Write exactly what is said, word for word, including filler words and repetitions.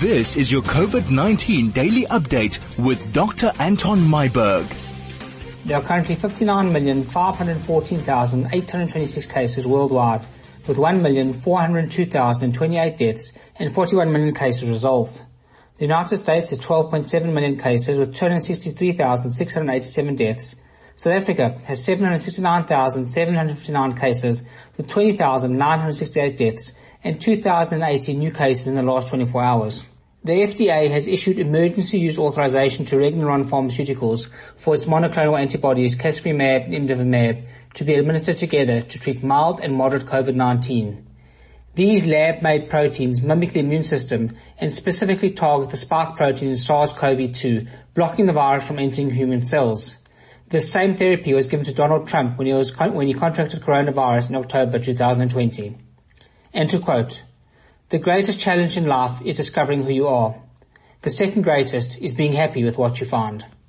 This is your COVID nineteen daily update with Doctor Anton Myburgh. There are currently fifty-nine million five hundred fourteen thousand eight hundred twenty-six cases worldwide, with one million four hundred two thousand twenty-eight deaths and forty-one million cases resolved. The United States has twelve point seven million cases with two hundred sixty-three thousand six hundred eighty-seven deaths. South Africa has seven hundred sixty-nine thousand seven hundred fifty-nine cases with twenty thousand nine hundred sixty-eight deaths and two thousand eighty new cases in the last twenty-four hours. The F D A has issued emergency use authorization to Regeneron Pharmaceuticals for its monoclonal antibodies Casirivimab and Imdevimab to be administered together to treat mild and moderate COVID nineteen. These lab-made proteins mimic the immune system and specifically target the spike protein in SARS-C o V two, blocking the virus from entering human cells. This same therapy was given to Donald Trump when he was when he contracted coronavirus in October two thousand twenty. And to quote, "The greatest challenge in life is discovering who you are. The second greatest is being happy with what you find."